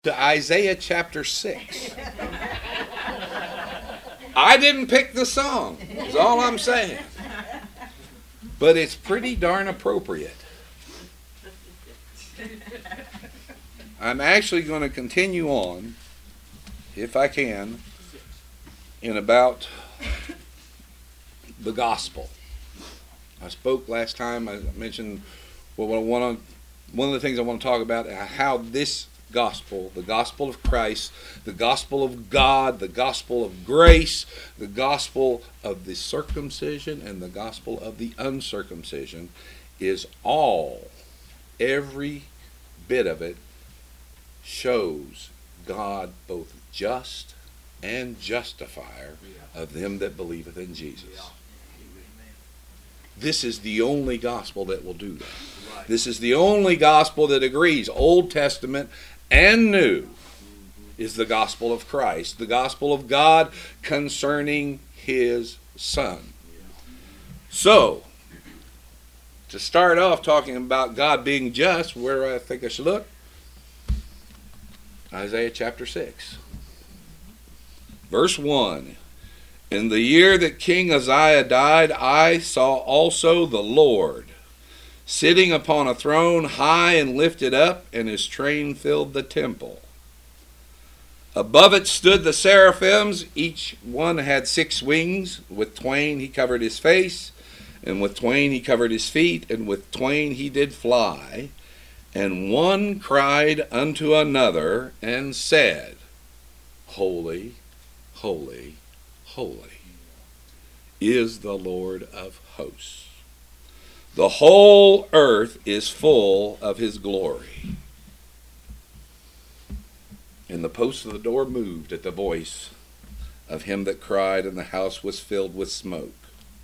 To Isaiah chapter 6. I didn't pick the song, is all I'm saying. But it's pretty darn appropriate. I'm actually going to continue on, if I can, in about the gospel. I spoke last time, I mentioned one of the things I want to talk about, how this gospel, the gospel of Christ, the gospel of God, the gospel of grace, the gospel of the circumcision and the gospel of the uncircumcision is every bit of it shows God both just and justifier of them that believeth in Jesus. This is the only gospel that will do that. This is the only gospel that agrees. Old Testament and New is the gospel of Christ, the gospel of God concerning His Son. So, to start off talking about God being just, where do I think I should look? Isaiah chapter 6. Verse 1. In the year that King Uzziah died, I saw also the Lord sitting upon a throne high and lifted up, and his train filled the temple. Above it stood the seraphims. Each one had 6 wings. With twain he covered his face, and with twain he covered his feet, and with twain he did fly. And one cried unto another, and said, Holy, holy, holy is the Lord of hosts. The whole earth is full of His glory. And the posts of the door moved at the voice of him that cried, and the house was filled with smoke.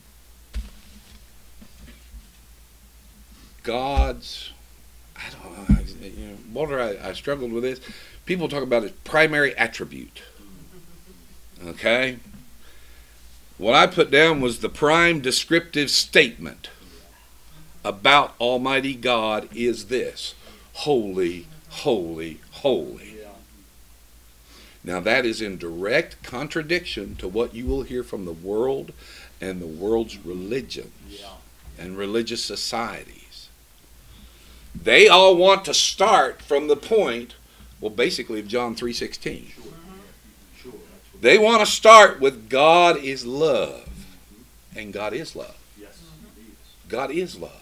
God's, Walter, I struggled with this. People talk about His primary attribute. Okay? What I put down was the prime descriptive statement about Almighty God is this: holy, holy, holy. Now that is in direct contradiction to what you will hear from the world and the world's religions and religious societies. They all want to start from the point, basically of John 3:16. They want to start with God is love. And God is love. God is love.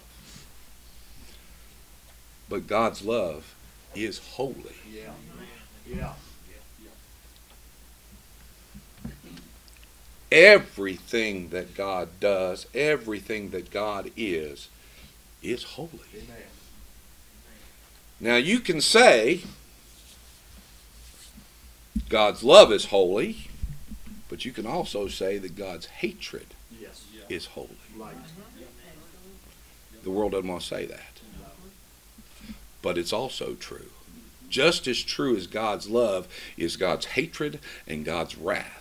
But God's love is holy. Everything that God does, everything that God is holy. Now you can say God's love is holy, but you can also say that God's hatred is holy. The world doesn't want to say that. But it's also true. Just as true as God's love is God's hatred and God's wrath.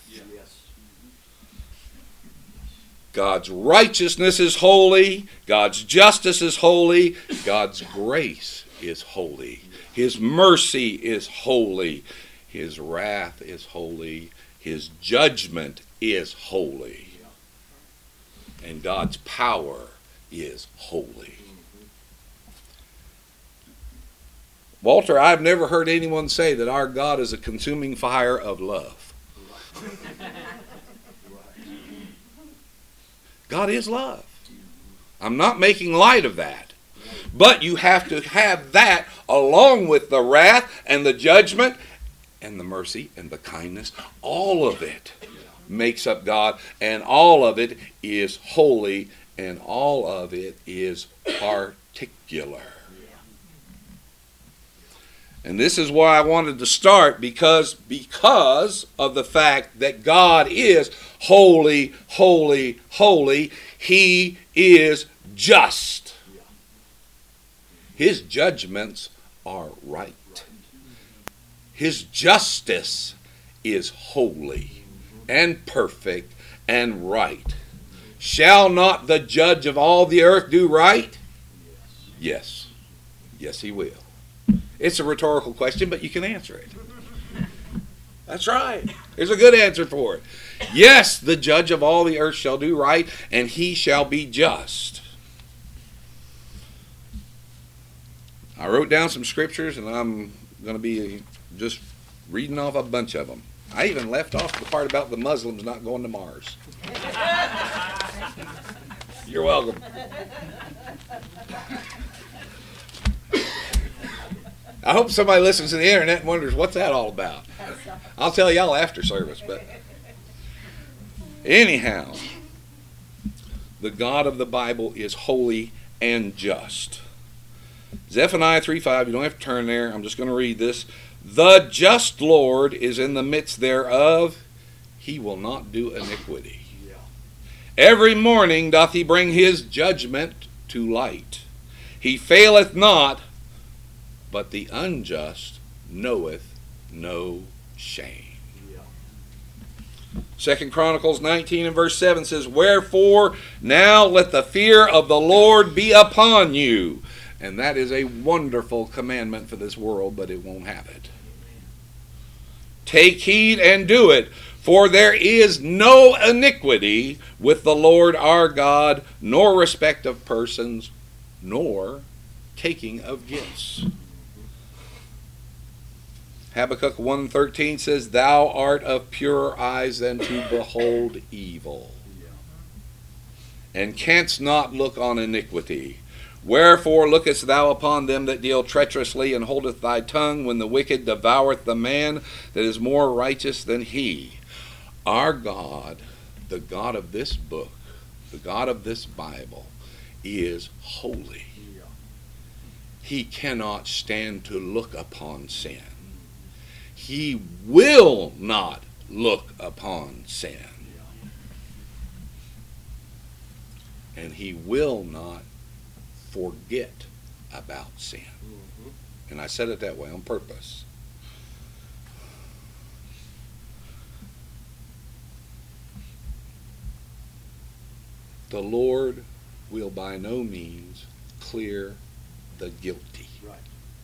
God's righteousness is holy. God's justice is holy. God's grace is holy. His mercy is holy. His wrath is holy. His judgment is holy. And God's power is holy. Walter, I've never heard anyone say that our God is a consuming fire of love. God is love. I'm not making light of that. But you have to have that along with the wrath and the judgment and the mercy and the kindness. All of it makes up God, and all of it is holy, and all of it is particular. And this is why I wanted to start, because of the fact that God is holy, holy, holy. He is just. His judgments are right. His justice is holy and perfect and right. Shall not the judge of all the earth do right? Yes. Yes, He will. It's a rhetorical question, but you can answer it. That's right. There's a good answer for it. Yes, the judge of all the earth shall do right, and he shall be just. I wrote down some scriptures, and I'm going to be just reading off a bunch of them. I even left off the part about the Muslims not going to Mars. You're welcome. I hope somebody listens to the internet and wonders what's that all about. I'll tell y'all after service, but anyhow, the God of the Bible is holy and just. Zephaniah 3:5, you don't have to turn there, I'm just going to read this. The just Lord is in the midst thereof, he will not do iniquity. Every morning doth he bring his judgment to light. He faileth not, but the unjust knoweth no shame. 2 Chronicles 19 and verse 7 says, wherefore now let the fear of the Lord be upon you. And that is a wonderful commandment for this world, but it won't have it. Take heed and do it, for there is no iniquity with the Lord our God, nor respect of persons, nor taking of gifts. Habakkuk 1:13 says, thou art of purer eyes than to behold evil, and canst not look on iniquity. Wherefore lookest thou upon them that deal treacherously, and holdeth thy tongue when the wicked devoureth the man that is more righteous than he? Our God, the God of this book, the God of this Bible, is holy. He cannot stand to look upon sin. He will not look upon sin. And he will not forget about sin. And I said it that way on purpose. The Lord will by no means clear the guilty. Right.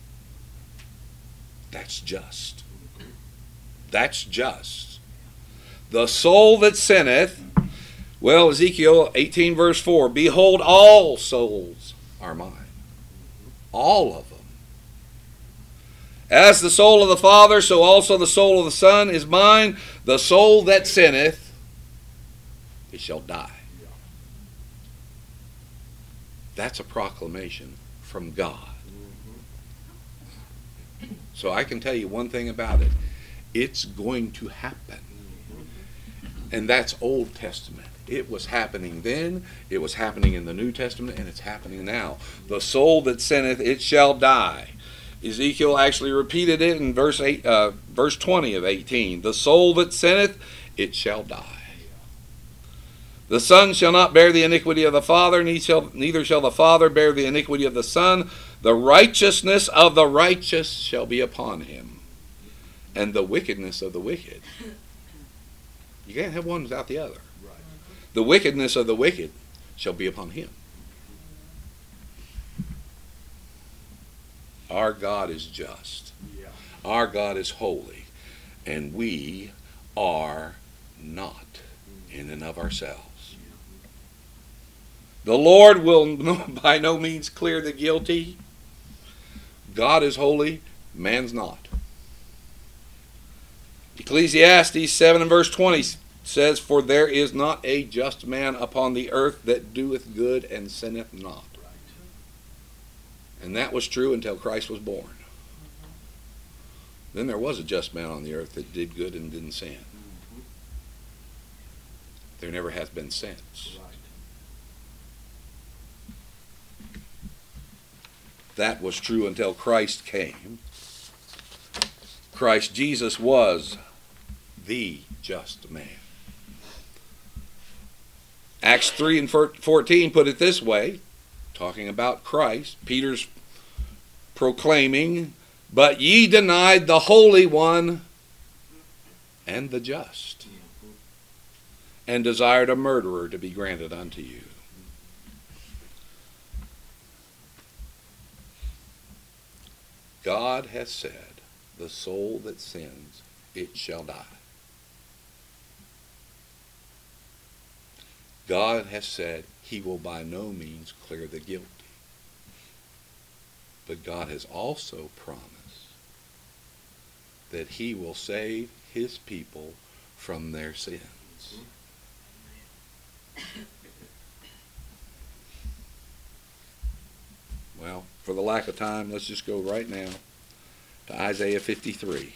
That's just. That's just. The soul that sinneth, well, Ezekiel 18 verse 4, behold, all souls are mine. All of them. As the soul of the Father, so also the soul of the Son is mine. The soul that sinneth, it shall die. That's a proclamation from God. So I can tell you one thing about it. It's going to happen. And that's Old Testament. It was happening then, it was happening in the New Testament, and it's happening now. The soul that sinneth, it shall die. Ezekiel actually repeated it in verse 20 of 18. The soul that sinneth, it shall die. The Son shall not bear the iniquity of the Father, neither shall the Father bear the iniquity of the Son. The righteousness of the righteous shall be upon him, and the wickedness of the wicked. You can't have one without the other. The wickedness of the wicked shall be upon him. Our God is just. Our God is holy. And we are not in and of ourselves. The Lord will by no means clear the guilty. God is holy, man's not. Ecclesiastes 7 and verse 20 says, for there is not a just man upon the earth that doeth good and sinneth not. And that was true until Christ was born. Then there was a just man on the earth that did good and didn't sin. There never has been since. That was true until Christ came. Christ Jesus was the just man. Acts 3 and 14 put it this way, talking about Christ. Peter's proclaiming, but ye denied the Holy One and the just, and desired a murderer to be granted unto you. God has said, the soul that sins, it shall die. God has said he will by no means clear the guilty. But God has also promised that he will save his people from their sins. Well, for the lack of time, let's just go right now to Isaiah 53.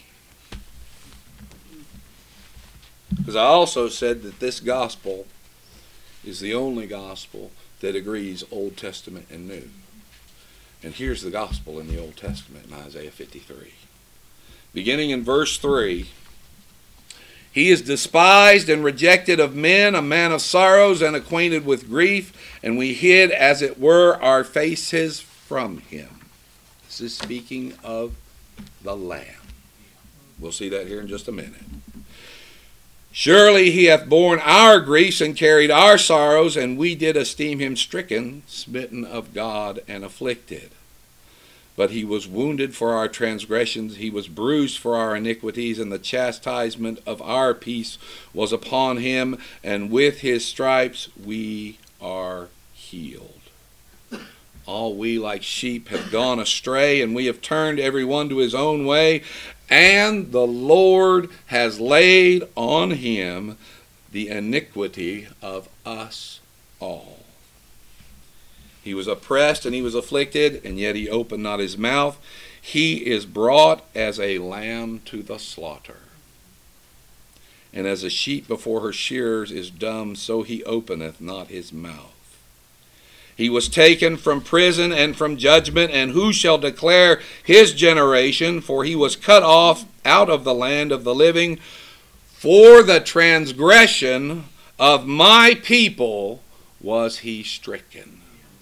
Because I also said that this gospel is the only gospel that agrees Old Testament and New. And here's the gospel in the Old Testament in Isaiah 53. Beginning in verse 3, he is despised and rejected of men, a man of sorrows and acquainted with grief, and we hid, as it were, our faces from him. This is speaking of the Lamb. We'll see that here in just a minute. Surely he hath borne our griefs and carried our sorrows, and we did esteem him stricken, smitten of God, and afflicted. But he was wounded for our transgressions, he was bruised for our iniquities, and the chastisement of our peace was upon him, and with his stripes we are healed. All we like sheep have gone astray, and we have turned every one to his own way, and the Lord has laid on him the iniquity of us all. He was oppressed and he was afflicted, and yet he opened not his mouth. He is brought as a lamb to the slaughter. And as a sheep before her shearers is dumb, so he openeth not his mouth. He was taken from prison and from judgment, and who shall declare his generation? For he was cut off out of the land of the living. For the transgression of my people was he stricken.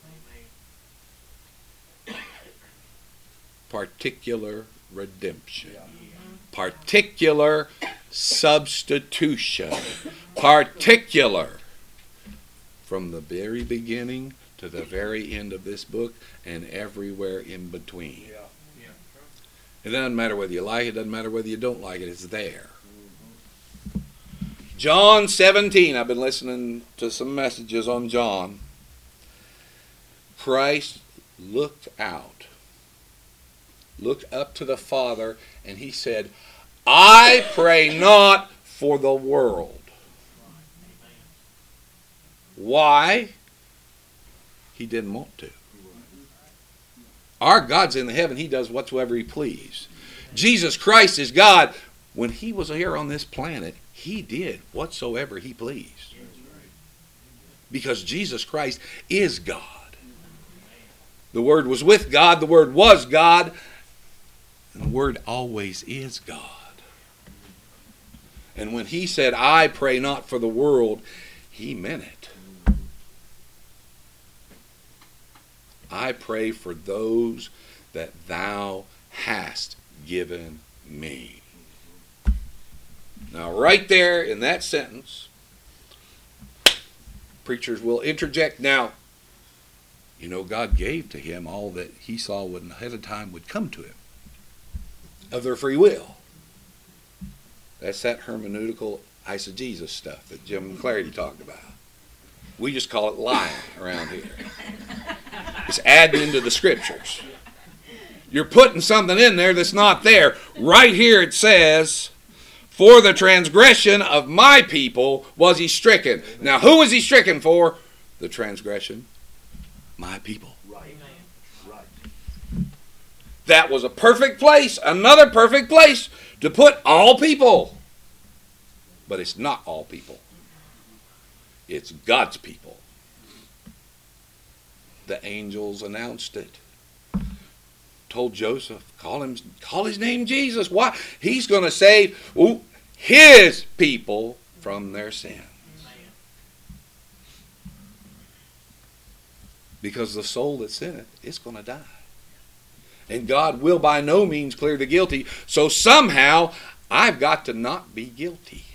Particular redemption. Particular substitution. Particular. From the very beginning to the very end of this book and everywhere in between. It doesn't matter whether you like it, doesn't matter whether you don't like it, it's there. John 17, I've been listening to some messages on John. Christ looked out, looked up to the Father, and he said, I pray not for the world. Why? He didn't want to. Our God's in the heaven. He does whatsoever he please. Jesus Christ is God. When he was here on this planet, he did whatsoever he pleased. Because Jesus Christ is God. The Word was with God. The Word was God. And the Word always is God. And when he said, I pray not for the world, he meant it. I pray for those that thou hast given me. Now, right there in that sentence, preachers will interject. Now, you know, God gave to him all that he saw when ahead of time would come to him of their free will. That's that hermeneutical eisegesis stuff that Jim Clarity talked about. We just call it lying around here. It's adding into the scriptures. You're putting something in there that's not there. Right here it says, for the transgression of my people was he stricken. Now who was he stricken for? The transgression. My people. Right. That was a perfect place, another perfect place to put all people. But it's not all people. It's God's people. The angels announced it. Told Joseph, call his name Jesus. Why? He's going to save his people from their sins. Because the soul that sinneth is going to die. And God will by no means clear the guilty. So somehow I've got to not be guilty.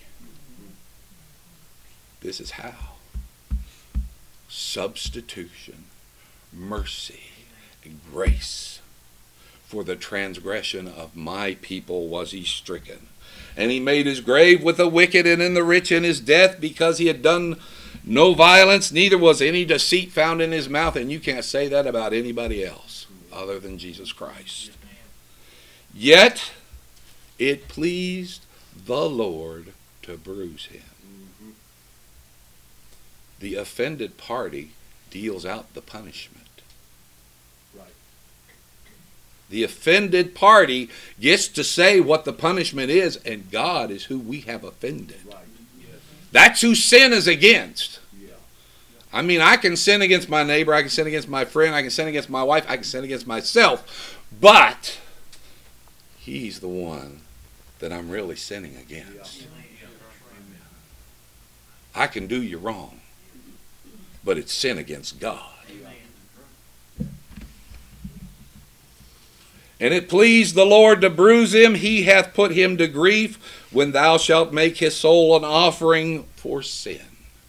This is how. Substitution, mercy, and grace. For the transgression of my people was he stricken. And he made his grave with the wicked and in the rich in his death, because he had done no violence, neither was any deceit found in his mouth. And you can't say that about anybody else other than Jesus Christ. Yet it pleased the Lord to bruise him. The offended party deals out the punishment. The offended party gets to say what the punishment is, and God is who we have offended. That's who sin is against. I mean, I can sin against my neighbor, I can sin against my friend, I can sin against my wife, I can sin against myself, but he's the one that I'm really sinning against. I can do you wrong, but it's sin against God. And it pleased the Lord to bruise him. He hath put him to grief, when thou shalt make his soul an offering for sin.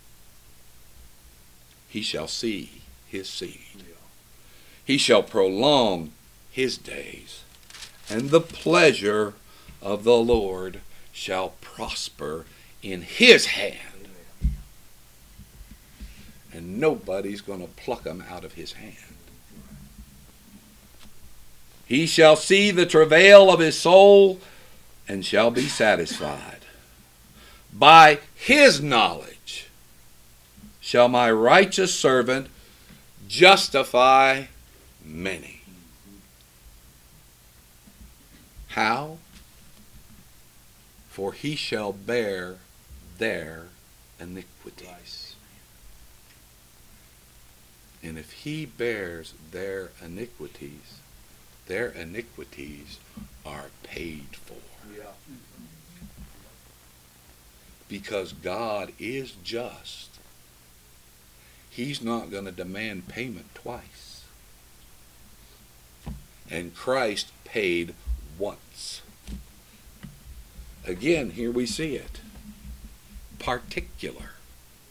He shall see his seed. He shall prolong his days, and the pleasure of the Lord shall prosper in his hand. And nobody's going to pluck him out of his hand. He shall see the travail of his soul, and shall be satisfied. By his knowledge shall my righteous servant justify many. How? For he shall bear their iniquities. And if he bears their iniquities are paid for. Because God is just. He's not going to demand payment twice. And Christ paid once. Again, here we see it. Particular.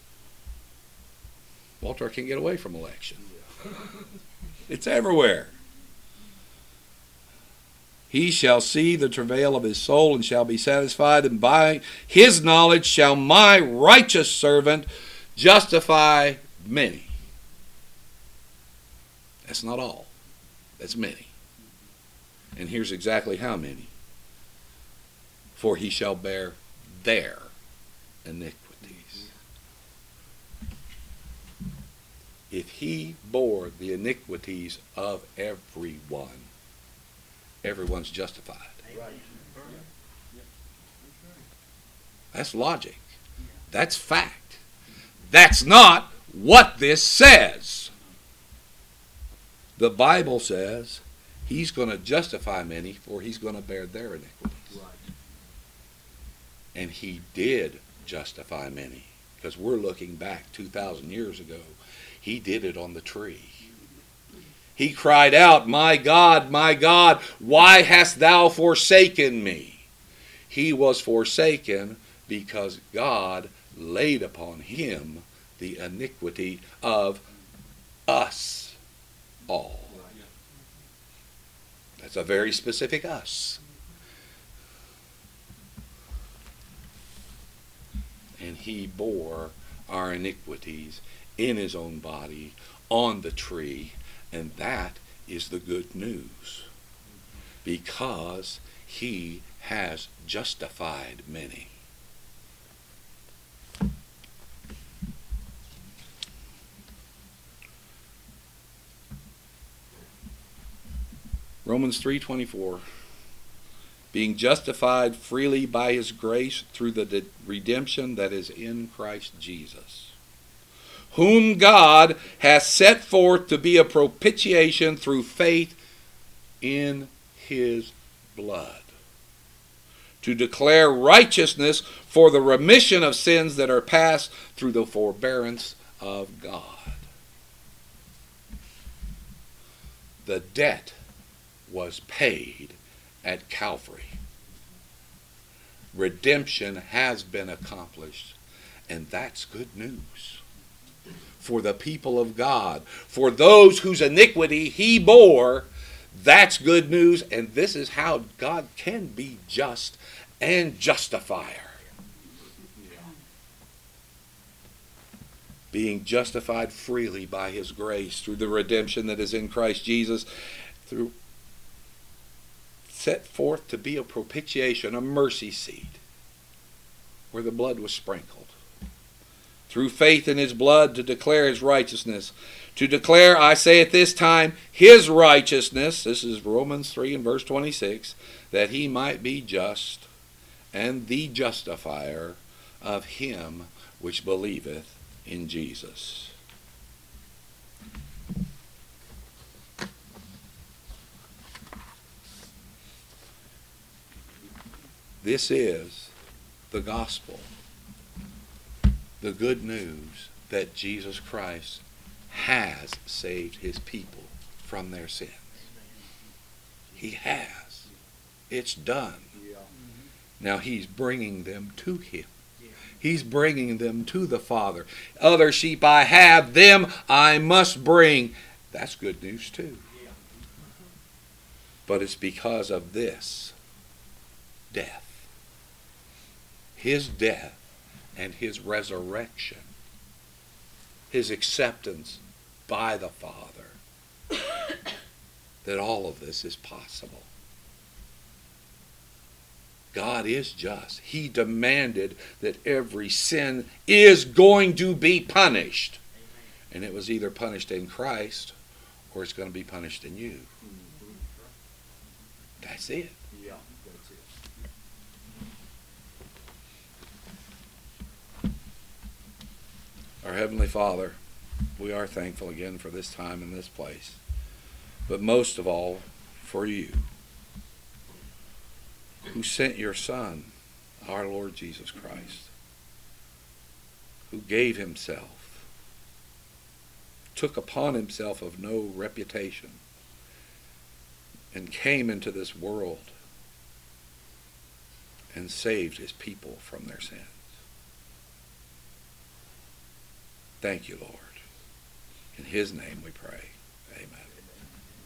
Walter, I can't get away from election. It's everywhere. He shall see the travail of his soul, and shall be satisfied, and by his knowledge shall my righteous servant justify many. That's not all. That's many. And here's exactly how many. For he shall bear their iniquities. If he bore the iniquities of everyone, everyone's justified. That's logic. That's fact. That's not what this says. The Bible says he's going to justify many, for he's going to bear their iniquities. And he did justify many, because we're looking back 2,000 years ago. He did it on the tree. He cried out, my God, why hast thou forsaken me? He was forsaken because God laid upon him the iniquity of us all. That's a very specific us. And he bore our iniquities in his own body on the tree. And that is the good news, because he has justified many. Romans 3:24, being justified freely by his grace through the redemption that is in Christ Jesus, whom God has set forth to be a propitiation through faith in his blood, to declare righteousness for the remission of sins that are past through the forbearance of God. The debt was paid at Calvary. Redemption has been accomplished, and that's good news for the people of God. For those whose iniquity he bore, That's good news, and this is how God can be just and justifier. Being justified freely by his grace through the redemption that is in Christ Jesus, through set forth to be a propitiation, a mercy seat, where the blood was sprinkled. Through faith in his blood to declare his righteousness. To declare, I say at this time, his righteousness, this is Romans 3 and verse 26, that he might be just and the justifier of him which believeth in Jesus. This is the gospel, the good news that Jesus Christ has saved his people from their sins. He has. It's done. Now he's bringing them to him. He's bringing them to the Father. Other sheep I have, them I must bring. That's good news too. But it's because of this death. His death and his resurrection. His acceptance by the Father. That all of this is possible. God is just. He demanded that every sin is going to be punished. And it was either punished in Christ or it's going to be punished in you. That's it. Our Heavenly Father, we are thankful again for this time and this place. But most of all, for you, who sent your Son, our Lord Jesus Christ, who gave himself, took upon himself of no reputation, and came into this world and saved his people from their sins. Thank you, Lord. In his name we pray. Amen.